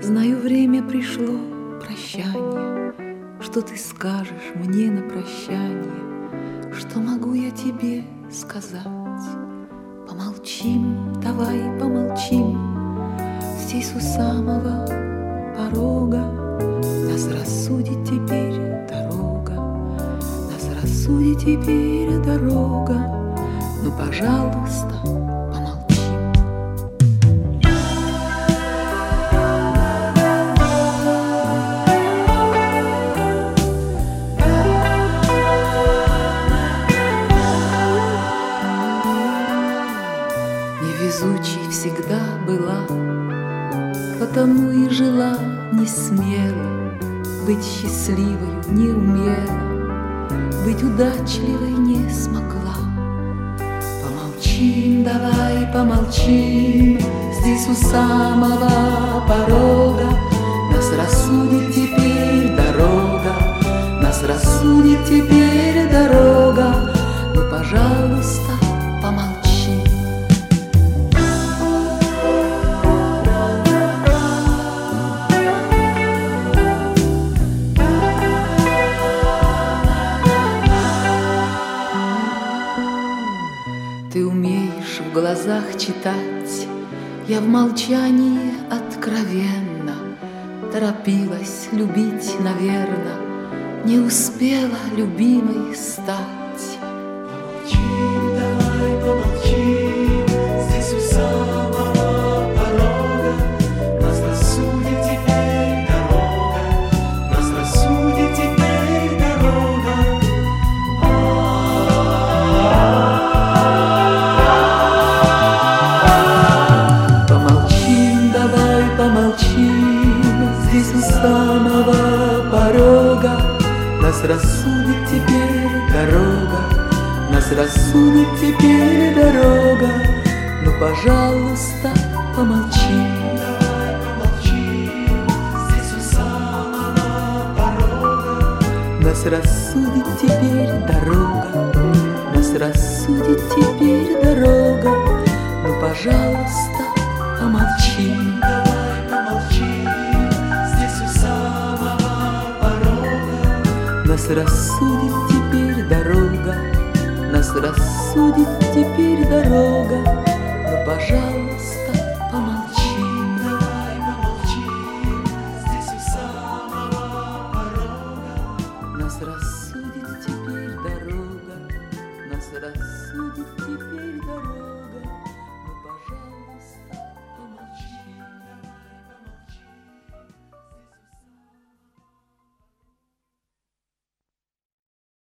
Знаю, время пришло, прощание. Что ты скажешь мне на прощание? Что могу я тебе сказать? Помолчим, давай помолчим. Здесь у самого порога нас рассудит теперь дорога. Нас рассудит теперь дорога. Ну, пожалуйста, невезучей всегда была, потому и жила не смело, быть счастливой не умела, быть удачливой не смогла. Помолчим, давай помолчим, здесь у самого порога нас рассудит теперь дорога, нас рассудит теперь дорога. Ну, пожалуйста, помолчи. Ты умеешь в глазах читать, я в молчании откровенно торопилась любить, наверно, не успела любимой стать. Помолчи, давай помолчи, здесь у самого порога нас рассудит теперь дорога, нас рассудит теперь дорога. Помолчим, здесь у самого порога нас рассудит теперь дорога, нас рассудит теперь дорога. Ну, пожалуйста, помолчи. Давай помолчим, здесь у самого порога нас рассудит теперь дорога, нас рассудит теперь дорога. Ну, пожалуйста, помолчи. Нас рассудит теперь дорога, нас рассудит теперь дорога. Но, пожалуйста, помолчи. Давай помолчи, здесь у самого порога нас рассудит теперь дорога, нас рассудит теперь дорога.